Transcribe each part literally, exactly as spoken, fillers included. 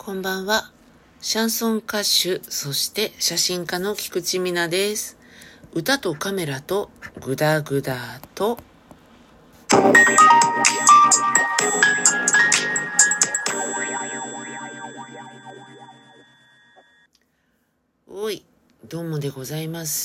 こんばんは。シャンソン歌手、そして写真家の菊池美奈です。歌とカメラとグダグダとおい、どうもでございます。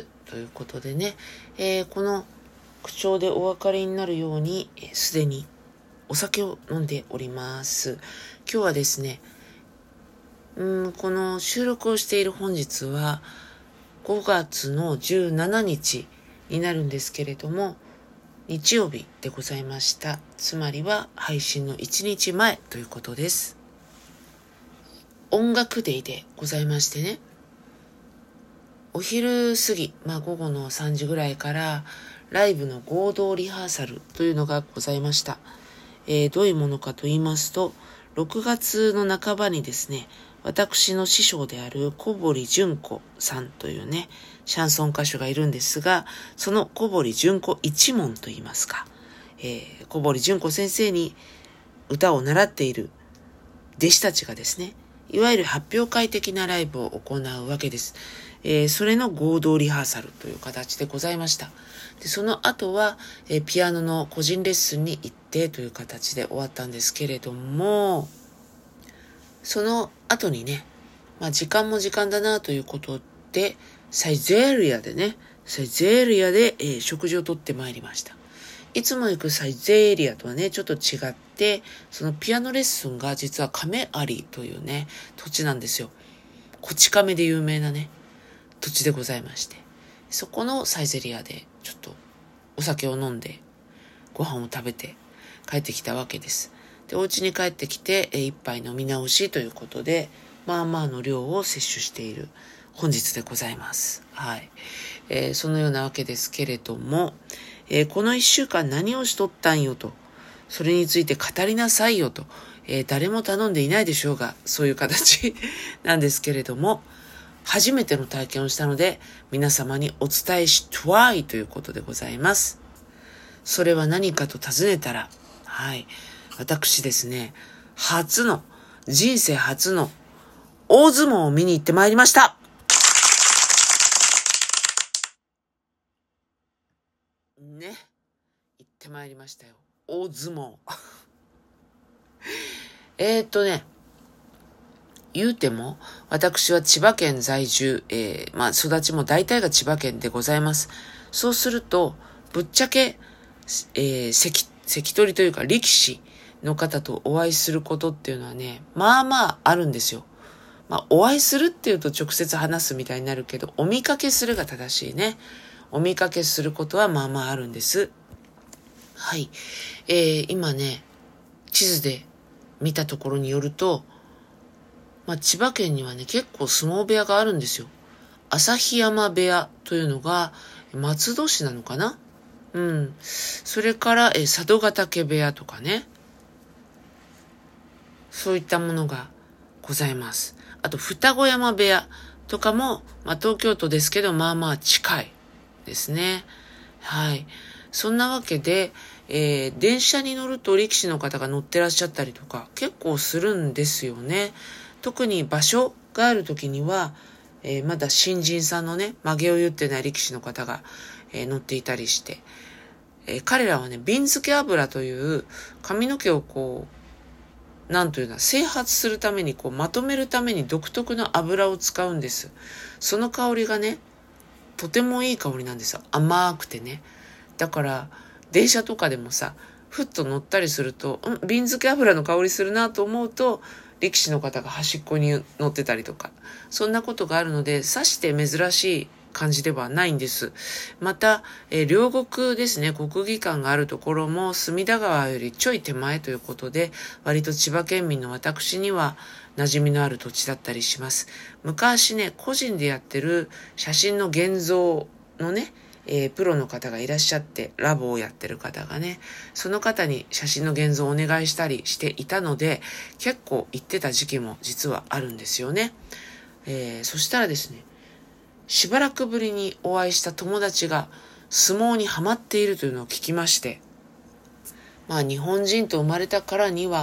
ということでね、えー、この口調でお分かりになるように、すでにお酒を飲んでおります。今日はですね、うん、この収録をしている本日はごがつのじゅうしちにちになるんですけれども、日曜日でございました。つまりは配信のいちにちまえということです。音楽デイでございましてね、お昼過ぎ、まあ午後のさんじぐらいからライブの合同リハーサルというのがございました。えー、どういうものかと言いますと、ろくがつの半ばにですね、私の師匠である小堀純子さんというね、シャンソン歌手がいるんですが、その小堀純子一門といいますか、えー、小堀純子先生に歌を習っている弟子たちがですね、いわゆる発表会的なライブを行うわけです。えー、それの合同リハーサルという形でございました。で、その後は、えー、ピアノの個人レッスンに行ってという形で終わったんですけれども、その後にね、まあ時間も時間だなということで、サイゼリアでね、サイゼリアで、えー、食事をとってまいりました。いつも行くサイゼリアとはね、ちょっと違って、そのピアノレッスンが実は亀有というね、土地なんですよ。こち亀で有名なね、土地でございまして。そこのサイゼリアでちょっとお酒を飲んで、ご飯を食べて帰ってきたわけです。で、お家に帰ってきて、えー、一杯飲み直しということで、まあまあの量を摂取している本日でございます。はい。えー、そのようなわけですけれども、えー、この一週間何をしとったんよと、それについて語りなさいよと、えー、誰も頼んでいないでしょうが、そういう形なんですけれども、初めての体験をしたので、皆様にお伝えしたいということでございます。それは何かと尋ねたら、はい、私ですね、初の、人生初の大相撲を見に行ってまいりました。ね、行ってまいりましたよ。大相撲。えーっとね、言うても、私は千葉県在住、えー、まあ育ちも大体が千葉県でございます。そうすると、ぶっちゃけ、えー、関、関取というか力士の方とお会いすることっていうのはね、まあまああるんですよ。まあお会いするっていうと直接話すみたいになるけど、お見かけするが正しいね。お見かけすることはまあまああるんです。はい。えー、今ね、地図で見たところによると、まあ、千葉県にはね、結構相撲部屋があるんですよ。旭山部屋というのが、松戸市なのかな？うん。それから、え、佐渡ヶ嶽部屋とかね。そういったものがございます。あと、双子山部屋とかも、まあ、東京都ですけど、まあまあ近いですね。はい。そんなわけで、えー、電車に乗ると力士の方が乗ってらっしゃったりとか、結構するんですよね。特に場所がある時には、えー、まだ新人さんのね、曲げを言ってない力士の方が、えー、乗っていたりして、えー、彼らはね、瓶漬け油という髪の毛をこう、なんというの、整髪するために、こう、まとめるために独特の油を使うんです。その香りがね、とてもいい香りなんですよ。甘くてね。だから、電車とかでもさ、ふっと乗ったりすると、ん、瓶漬け油の香りするなと思うと、力士の方が端っこに乗ってたりとか、そんなことがあるので、さして珍しい感じではないんです。また、えー、両国ですね、国技館があるところも隅田川よりちょい手前ということで、割と千葉県民の私には馴染みのある土地だったりします。昔ね、個人でやってる写真の現像のね、えー、プロの方がいらっしゃって、ラボをやってる方がね、その方に写真の現像をお願いしたりしていたので、結構行ってた時期も実はあるんですよね。えー、そしたらですね、しばらくぶりにお会いした友達が相撲にハマっているというのを聞きまして、まあ日本人と生まれたからには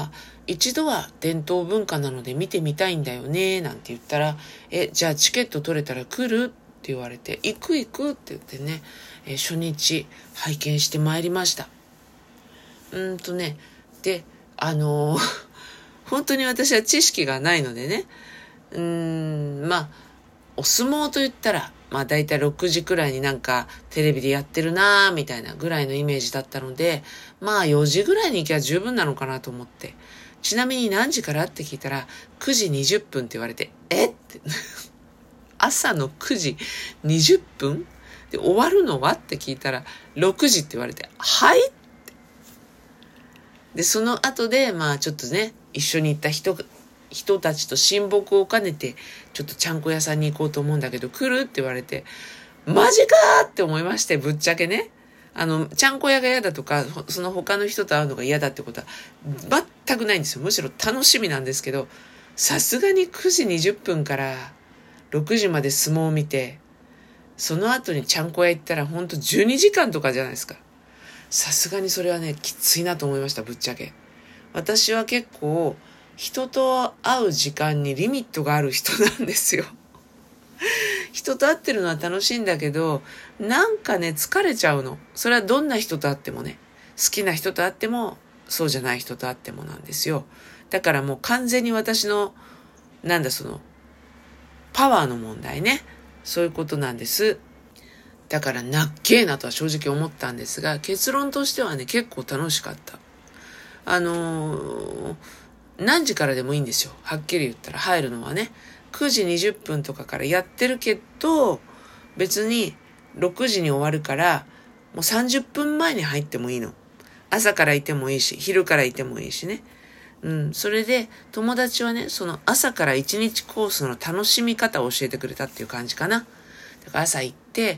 一度は伝統文化なので見てみたいんだよね、なんて言ったら、え、じゃあチケット取れたら来るって言われて、行く行くって言ってね、えー、初日拝見してまいりました。うーんとね、で、あのー、本当に私は知識がないのでね、うーん、まあ、お相撲と言ったら、まあだいたいろくじくらいになんかテレビでやってるなーみたいなぐらいのイメージだったので、まあよじぐらいに行けば十分なのかなと思って。ちなみに何時からって聞いたら、くじにじゅっぷんって言われて、えって朝のくじにじゅっぷんで終わるのはって聞いたら、ろくじって言われて、はいって。で、その後で、まあちょっとね、一緒に行った人人たちと親睦を兼ねて、ちょっとちゃんこ屋さんに行こうと思うんだけど、来るって言われて、マジかーって思いまして、ぶっちゃけね。あの、ちゃんこ屋が嫌だとか、その他の人と会うのが嫌だってことは、全くないんですよ。むしろ楽しみなんですけど、さすがにくじにじゅっぷんからろくじまで相撲を見て、その後にちゃんこ屋行ったらほんとじゅうにじかんとかじゃないですか。さすがにそれはね、きついなと思いました、ぶっちゃけ。私は結構、人と会う時間にリミットがある人なんですよ。人と会ってるのは楽しいんだけど、なんかね、疲れちゃうの。それはどんな人と会ってもね、好きな人と会っても、そうじゃない人と会ってもなんですよ。だからもう完全に私の、なんだその、パワーの問題ね。そういうことなんです。だからなっけーなとは正直思ったんですが、結論としてはね、結構楽しかった。あのー、何時からでもいいんですよ。はっきり言ったら入るのはね。くじにじゅっぷんとかからやってるけど、別にろくじに終わるから、もうさんじゅっぷんまえに入ってもいいの。朝からいてもいいし、昼からいてもいいしね。うん。それで、友達はね、その朝からいちにちコースの楽しみ方を教えてくれたっていう感じかな。だから朝行って、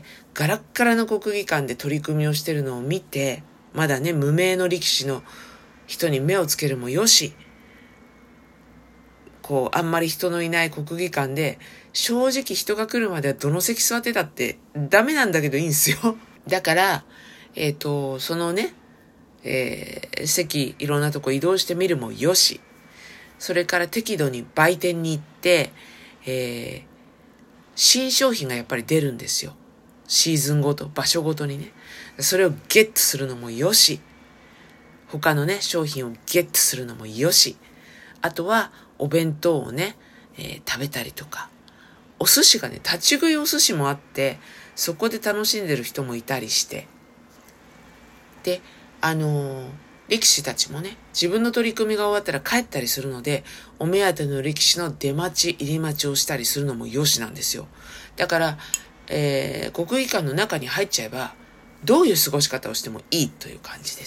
ガラッガラの国技館で取り組みをしてるのを見て、まだね、無名の力士の人に目をつけるもよし、こう、あんまり人のいない国技館で、正直人が来るまではどの席座ってたってダメなんだけどいいんですよ。だから、えっと、そのね、えー、席いろんなとこ移動してみるもよし、それから適度に売店に行って、えー、新商品がやっぱり出るんですよ。シーズンごと、場所ごとにね。それをゲットするのもよし、他のね、商品をゲットするのもよし、あとはお弁当をね、えー、食べたりとか、お寿司がね、立ち食いお寿司もあって、そこで楽しんでる人もいたりして、で、あのー、力士たちもね、自分の取り組みが終わったら帰ったりするので、お目当ての力士の出待ち、入り待ちをしたりするのもよしなんですよ。だから、えー、国技館の中に入っちゃえば、どういう過ごし方をしてもいいという感じです。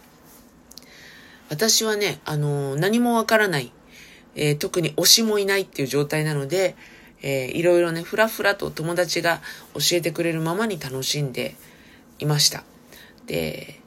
私はね、あのー、何もわからない、えー、特に推しもいないっていう状態なので、えー、いろいろね、ふらふらと友達が教えてくれるままに楽しんでいました。で、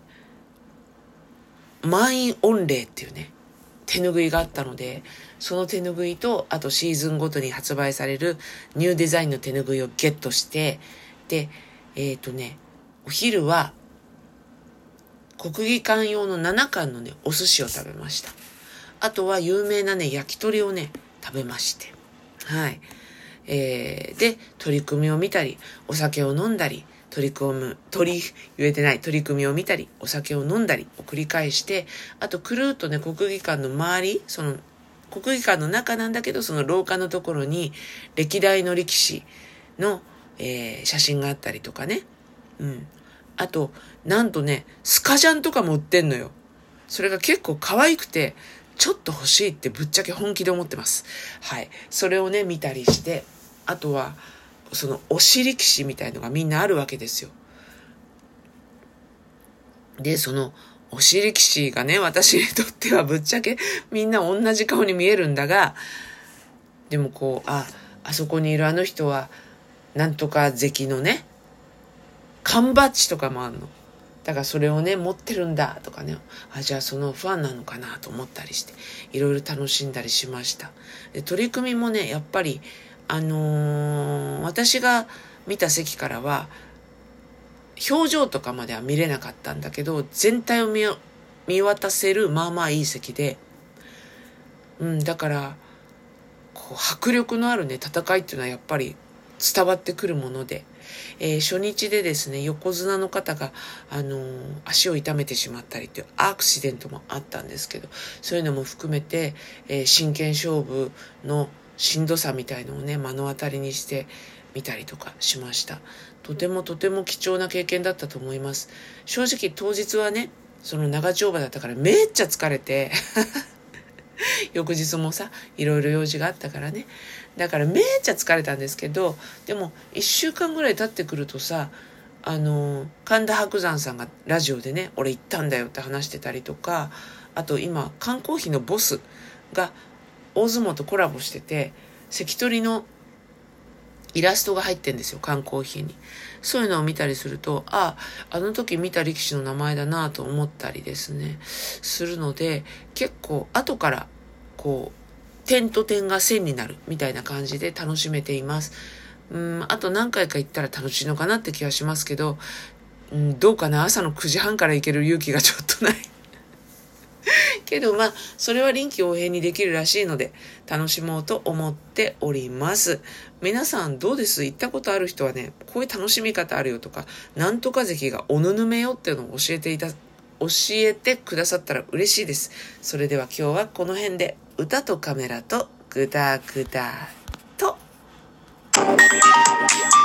満員御礼っていうね、手拭いがあったので、その手拭いと、あとシーズンごとに発売されるニューデザインの手拭いをゲットして、で、えっとね、お昼は国技館用のななかんのね、お寿司を食べました。あとは有名なね、焼き鳥をね、食べまして。はい。えー、で、取り組みを見たり、お酒を飲んだり、取り組む、取り、言えてない取り組みを見たり、お酒を飲んだりを繰り返して、あとくるっとね、国技館の周り、その、国技館の中なんだけど、その廊下のところに、歴代の力士の、えー、写真があったりとかね。うん。あと、なんとね、スカジャンとかも売ってんのよ。それが結構可愛くて、ちょっと欲しいってぶっちゃけ本気で思ってます。はい。それをね、見たりして、あとは、その推し力士みたいのがみんなあるわけですよ。で、その推し力士がね、私にとってはぶっちゃけみんな同じ顔に見えるんだが、でもこう、あ、あそこにいるあの人は、なんとか関のね、缶バッジとかもあるの。だからそれをね、持ってるんだとかね、あ、じゃあそのファンなのかなと思ったりして、いろいろ楽しんだりしました。で、取り組みもね、やっぱり、あのー、私が見た席からは、表情とかまでは見れなかったんだけど、全体を見、見渡せる、まあまあいい席で、 うん、だからこう迫力のあるね戦いっていうのはやっぱり伝わってくるもので、えー、初日でですね横綱の方が、あのー、足を痛めてしまったりというアクシデントもあったんですけど、そういうのも含めて、えー、真剣勝負のしんどさみたいのをね目の当たりにしてみたりとかしました。とてもとても貴重な経験だったと思います。正直当日はねその長丁場だったからめっちゃ疲れて翌日もさいろいろ用事があったからね、だからめっちゃ疲れたんですけど、でもいっしゅうかんぐらい経ってくるとさ、あの神田伯山さんがラジオでね俺行ったんだよって話してたりとか、あと今缶コーヒーのボスが大相撲とコラボしてて関取のイラストが入ってんですよ、缶コーヒーに。そういうのを見たりすると、ああ、あの時見た力士の名前だなと思ったりですねするので、結構後からこう点と点が線になるみたいな感じで楽しめています。うん、あと何回か行ったら楽しいのかなって気がしますけど、うん、どうかな、朝のくじはんから行ける勇気がちょっとないけどまあそれは臨機応変にできるらしいので楽しもうと思っております。皆さんどうです？行ったことある人はねこういう楽しみ方あるよとか、なんとか関がおぬぬめよっていうのを教えていた教えてくださったら嬉しいです。それでは今日はこの辺で、歌とカメラとグダグダと